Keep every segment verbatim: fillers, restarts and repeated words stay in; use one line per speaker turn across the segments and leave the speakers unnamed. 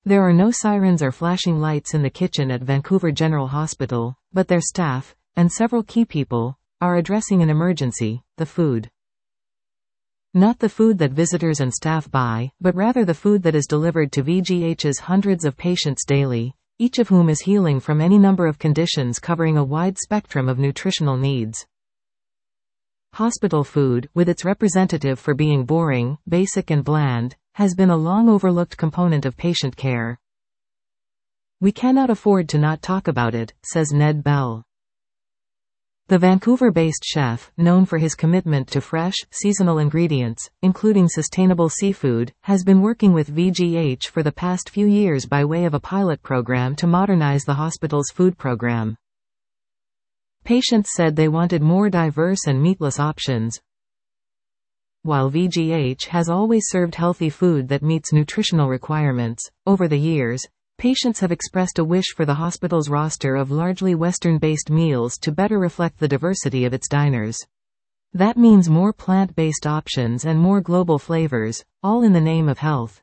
There are no sirens or flashing lights in the kitchen at Vancouver General Hospital, but their staff, and several key people, are addressing an emergency: the food. Not the food that visitors and staff buy, but rather the food that is delivered to V G H's hundreds of patients daily, each of whom is healing from any number of conditions covering a wide spectrum of nutritional needs. Hospital food, with its representative for being boring, basic and bland, has been a long overlooked component of patient care. We cannot afford to not talk about it, says Ned Bell. The Vancouver-based chef, known for his commitment to fresh, seasonal ingredients, including sustainable seafood, has been working with V G H for the past few years by way of a pilot program to modernize the hospital's food program. Patients said they wanted more diverse and meatless options. While V G H has always served healthy food that meets nutritional requirements, over the years, patients have expressed a wish for the hospital's roster of largely Western-based meals to better reflect the diversity of its diners. That means more plant-based options and more global flavors, all in the name of health.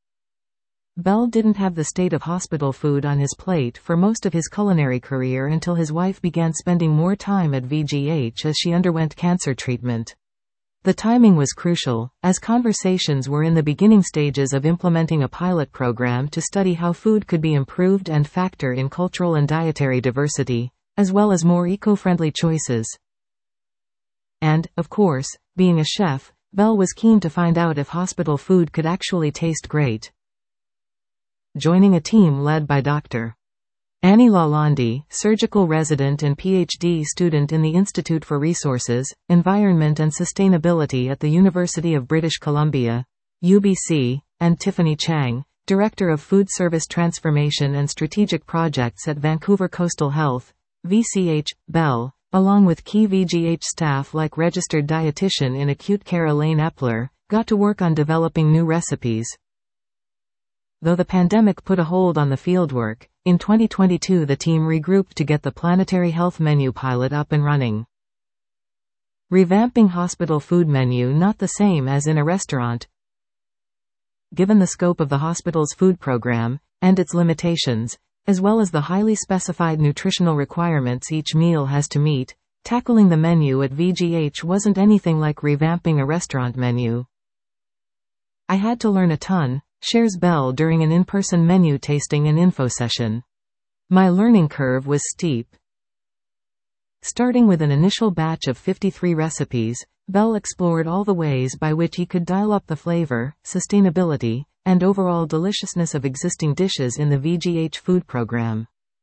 Bell didn't have the state of hospital food on his plate for most of his culinary career until his wife began spending more time at V G H as she underwent cancer treatment. The timing was crucial, as conversations were in the beginning stages of implementing a pilot program to study how food could be improved and factor in cultural and dietary diversity, as well as more eco-friendly choices. And, of course, being a chef, Bell was keen to find out if hospital food could actually taste great. Joining a team led by Doctor Annie Lalonde, surgical resident and P H D student in the Institute for Resources, Environment and Sustainability at the University of British Columbia, U B C, and Tiffany Chang, Director of Food Service Transformation and Strategic Projects at Vancouver Coastal Health, V C H, Bell, along with key V G H staff like registered dietitian in acute care Elaine Epler, got to work on developing new recipes. Though the pandemic put a hold on the fieldwork, in twenty twenty-two the team regrouped to get the Planetary Health Menu pilot up and running. Revamping hospital food menu not the same as in a restaurant. Given the scope of the hospital's food program, and its limitations, as well as the highly specified nutritional requirements each meal has to meet, tackling the menu at V G H wasn't anything like revamping a restaurant menu. I had to learn a ton, shares Bell during an in-person menu tasting and info session. My learning curve was steep. Starting with an initial batch of fifty-three recipes, Bell explored all the ways by which he could dial up the flavor, sustainability, and overall deliciousness of existing dishes in the V G H food program.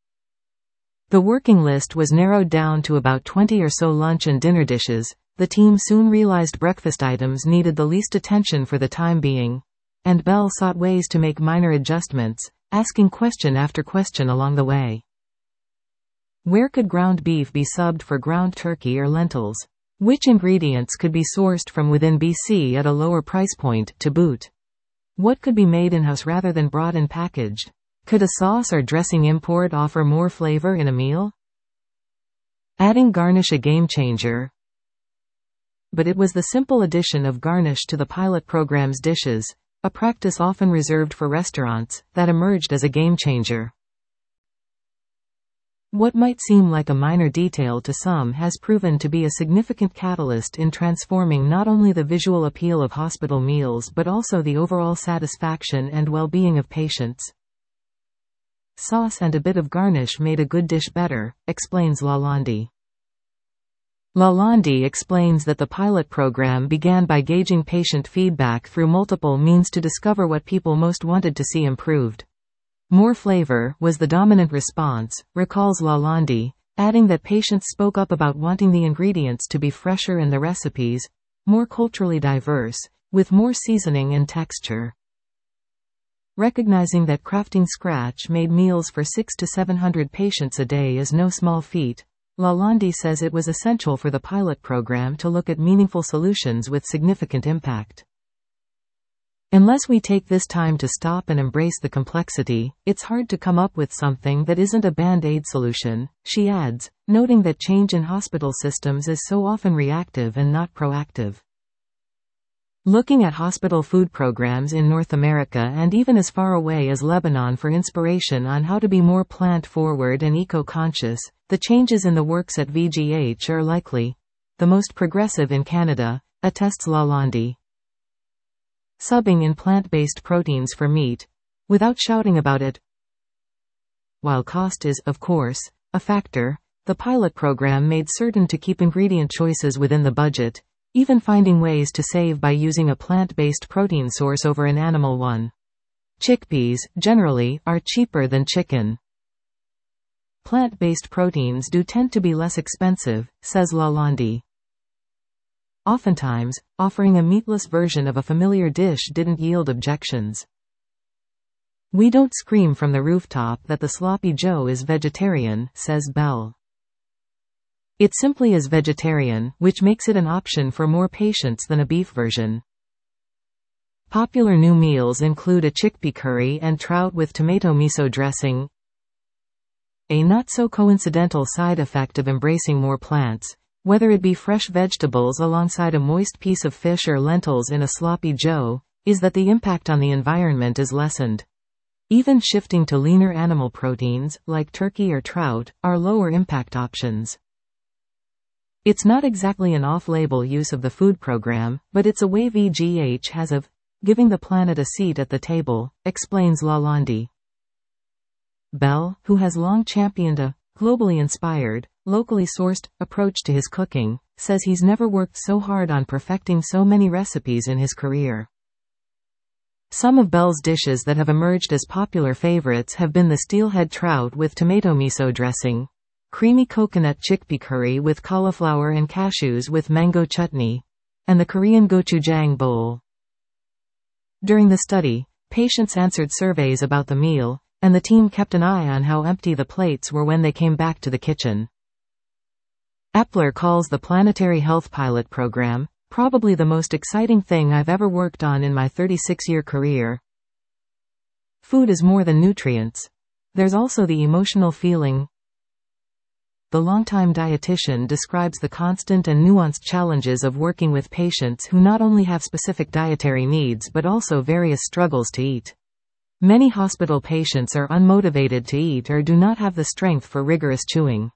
The working list was narrowed down to about twenty or so lunch and dinner dishes. The team soon realized breakfast items needed the least attention for the time being, and Bell sought ways to make minor adjustments, asking question after question along the way. Where could ground beef be subbed for ground turkey or lentils? Which ingredients could be sourced from within B C at a lower price point, to boot? What could be made in-house rather than brought and packaged? Could a sauce or dressing import offer more flavor in a meal? Adding garnish a game changer. But it was the simple addition of garnish to the pilot program's dishes, a practice often reserved for restaurants, that emerged as a game-changer. What might seem like a minor detail to some has proven to be a significant catalyst in transforming not only the visual appeal of hospital meals but also the overall satisfaction and well-being of patients. Sauce and a bit of garnish made a good dish better, explains Lalonde. Lalonde explains that the pilot program began by gauging patient feedback through multiple means to discover what people most wanted to see improved. More flavor was the dominant response, recalls Lalonde, adding that patients spoke up about wanting the ingredients to be fresher and the recipes more culturally diverse, with more seasoning and texture. Recognizing that crafting scratch-made meals for six to seven hundred patients a day is no small feat, Lalonde says it was essential for the pilot program to look at meaningful solutions with significant impact. Unless we take this time to stop and embrace the complexity, it's hard to come up with something that isn't a band-aid solution, she adds, noting that change in hospital systems is so often reactive and not proactive. looking at hospital food programs in North America and even as far away as Lebanon for inspiration on how to be more plant-forward and eco-conscious. The changes in the works at V G H are likely the most progressive in Canada, attests Lalonde. Subbing in plant-based proteins for meat, without shouting about it. While cost is, of course, a factor, the pilot program made certain to keep ingredient choices within the budget, even finding ways to save by using a plant-based protein source over an animal one. Chickpeas, generally, are cheaper than chicken. Plant-based proteins do tend to be less expensive, says Lalonde. Oftentimes, offering a meatless version of a familiar dish didn't yield objections. We don't scream from the rooftop that the Sloppy Joe is vegetarian, says Bell. It simply is vegetarian, which makes it an option for more patients than a beef version. Popular new meals include a chickpea curry and trout with tomato miso dressing. A not-so-coincidental side effect of embracing more plants, whether it be fresh vegetables alongside a moist piece of fish or lentils in a Sloppy Joe, is that the impact on the environment is lessened. Even shifting to leaner animal proteins, like turkey or trout, are lower impact options. It's not exactly an off-label use of the food program, but it's a way V G H has of giving the planet a seat at the table, explains Lalonde. Bell, who has long championed a globally inspired, locally sourced approach to his cooking, says he's never worked so hard on perfecting so many recipes in his career. Some of Bell's dishes that have emerged as popular favorites have been the steelhead trout with tomato miso dressing, creamy coconut chickpea curry with cauliflower and cashews with mango chutney, and the Korean gochujang bowl. During the study, patients answered surveys about the meal, and the team kept an eye on how empty the plates were when they came back to the kitchen. Epler calls the Planetary Health Pilot Program probably the most exciting thing I've ever worked on in my thirty-six-year career. Food is more than nutrients. There's also the emotional feeling. The longtime dietitian describes the constant and nuanced challenges of working with patients who not only have specific dietary needs but also various struggles to eat. Many hospital patients are unmotivated to eat or do not have the strength for rigorous chewing.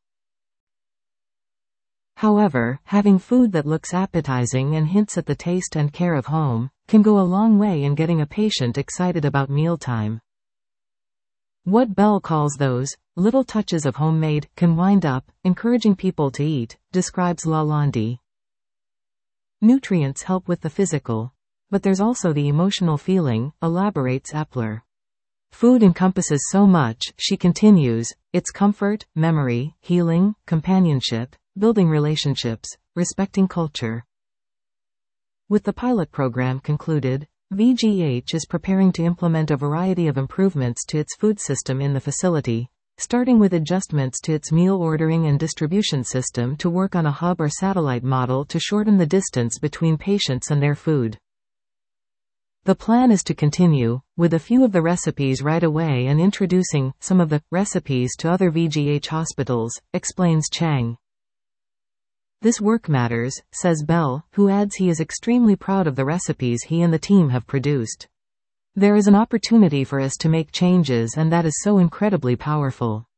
However, having food that looks appetizing and hints at the taste and care of home can go a long way in getting a patient excited about mealtime. What Bell calls those little touches of homemade can wind up encouraging people to eat, describes Lalonde. Nutrients help with the physical, but there's also the emotional feeling, elaborates Epler. Food encompasses so much, she continues, it's comfort, memory, healing, companionship, building relationships, respecting culture. With the pilot program concluded, V G H is preparing to implement a variety of improvements to its food system in the facility, starting with adjustments to its meal ordering and distribution system to work on a hub or satellite model to shorten the distance between patients and their food. The plan is to continue, with a few of the recipes right away and introducing some of the recipes to other V G H hospitals, explains Chang. This work matters, says Bell, who adds he is extremely proud of the recipes he and the team have produced. There is an opportunity for us to make changes and that is so incredibly powerful.